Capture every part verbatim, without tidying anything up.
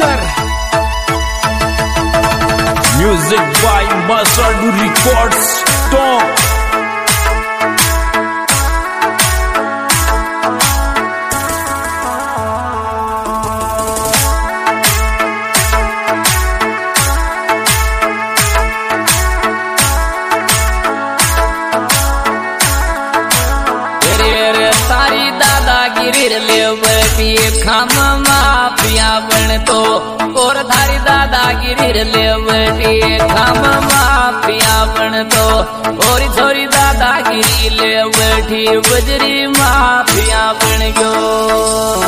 producer. Music by Masadu Records. Top. खाम mafia बन तो और थारी दादागिरी ले बैठी खाम माफिया बन तो और छोरी दादागिरी ले बैठी बजरी माफिया बन गयो।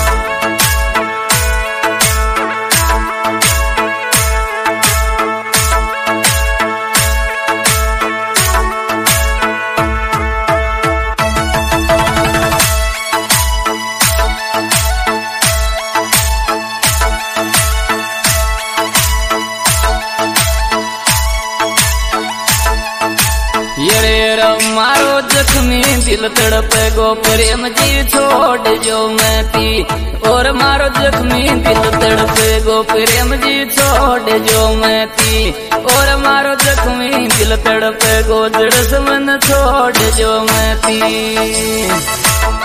मारो जख्मी दिल तड़पे गो प्रेम जी छोड़ जो मैं थी और मारो जख्मी दिल तड़पे गो प्रेम जी छोड़ जो मैं थी और मारो जख्मी दिल तड़पे गो जड़स मन छोड़ जो मैं थी।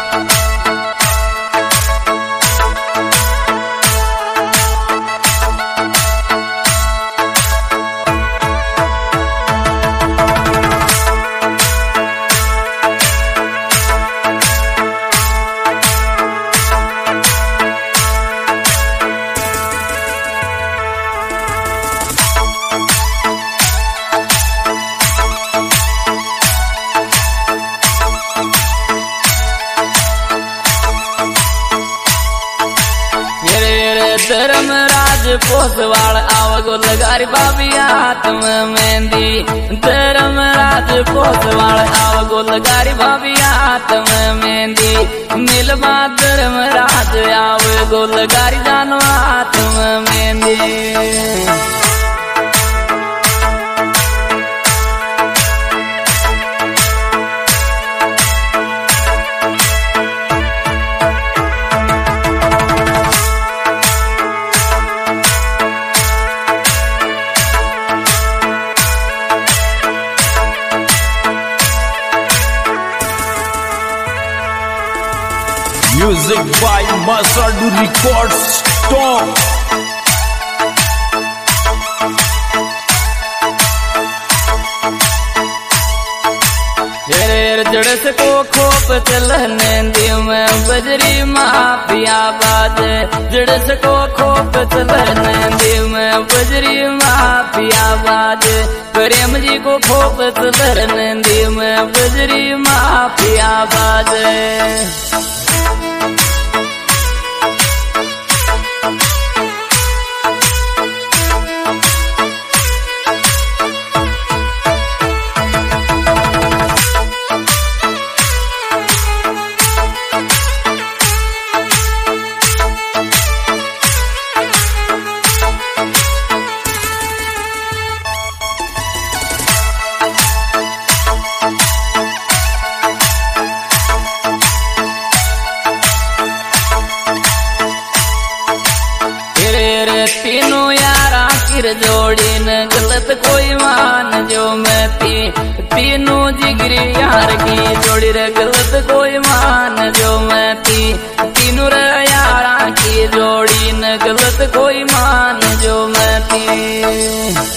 धर्मराज पोसवाड़ आवगो लगारी बाबी हाथ में मेहंदी धर्मराज पोसवाड़ आवगो लगारी बाबी हाथ में मेहंदी मिलवा धर्मराज आवगो लगारी जानो हाथ में mehndi. Music by Masadu Records. Top. जड़स को खोप चलने दी मैं बजरी माफिया बाजे जड़स को खोप चलने दी मैं बजरी माफिया बाजे प्रेम जी को खोप चलने दी मैं बजरी माफिया बाजे। तीनों यारा किर जोड़ी न गलत कोई मान जो मैं थी तीनों जिगरी यार की जोड़ी रे गलत कोई मान जो मैं थी तीनों रे यारा की जोड़ी न गलत कोई मान जो मैं थी।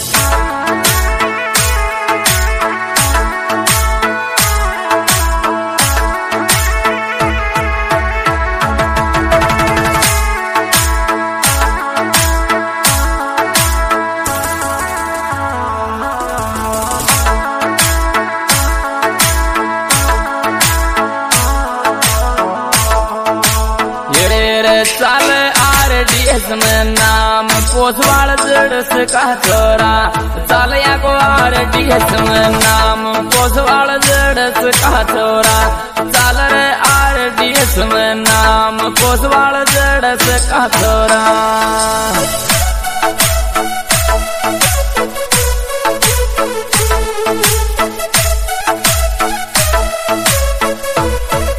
साल आर डी एस में नाम पोसवाड़ जड़स का छोरा साल या को आर डी एस में नाम पोसवाड़ जड़स का छोरा साल रे आर डी एस में नाम पोसवाड़ जड़स का छोरा।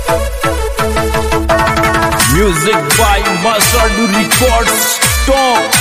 Music by Masadu Records. Top.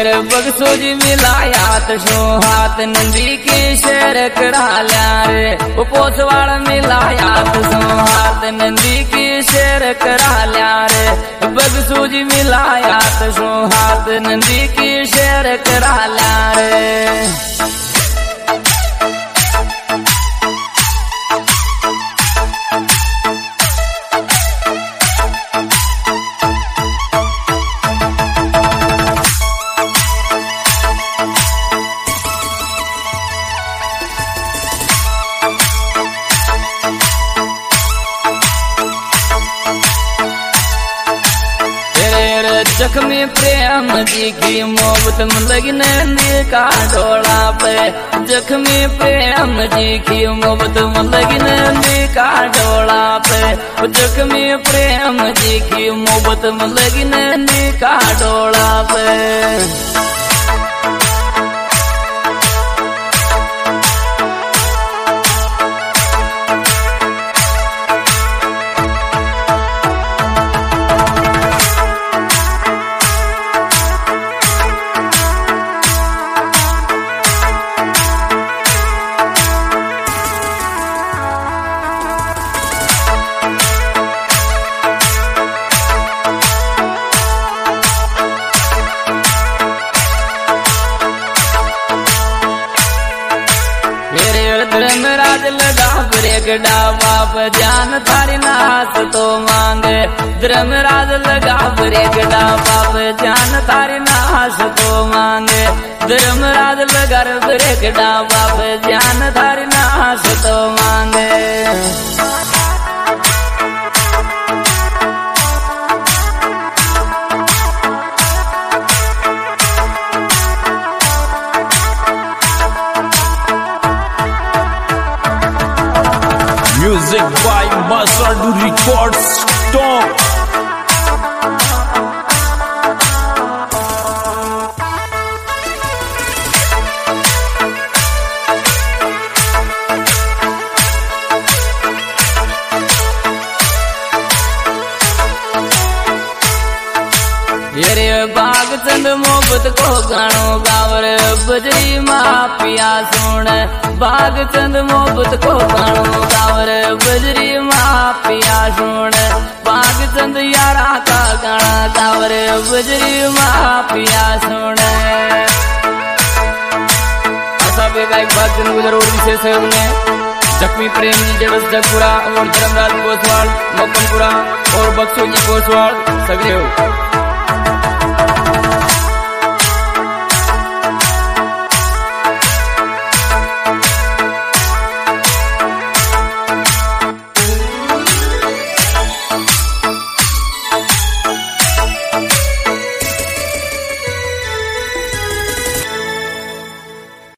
रे बगसो जी मिलायात शो हाथ नंदी की शेर करा लिया रे पोसवाड़ मिलायात शो हाथ नंदी की शेर करा लिया रे बगसो जी मिलायात शो हाथ नंदी की शेर करा लिया रे। जख्मी प्रेम जी की मोहब्बत में लगने का डोला पे जख्मी प्रेम जी की मोहब्बत में लगने का डोला पे जख्मी प्रेम जी की मोहब्बत में लगने का डोला पे। धर्मराज लगा ब्रेक डाबा पर जान थारी नास तो मांगे धर्मराज लगा ब्रेक डाबा पर जान थारी नास तो मांगे धर्मराज लगा ब्रेक डाबा पर जान थारी नास तो मांगे। Music by Masadu Records Top. रे बाग चंद मोहब्बत को गानो गावर बजरी मापिया सुन बाग चंद मोहब्बत को गानो गावर बजरी मापिया सुन बाग चंद यारा का गाना गावर बजरी मापिया सुन। ऐसा बेगा एक बात दिन गुजर और विशेष है उन्हें जख्मी प्रेम जी जड़स जगपुरा और धर्मराज पोसवाड़ मक्कनपुरा और बक्सो जी पोसवाड़ सभी हो।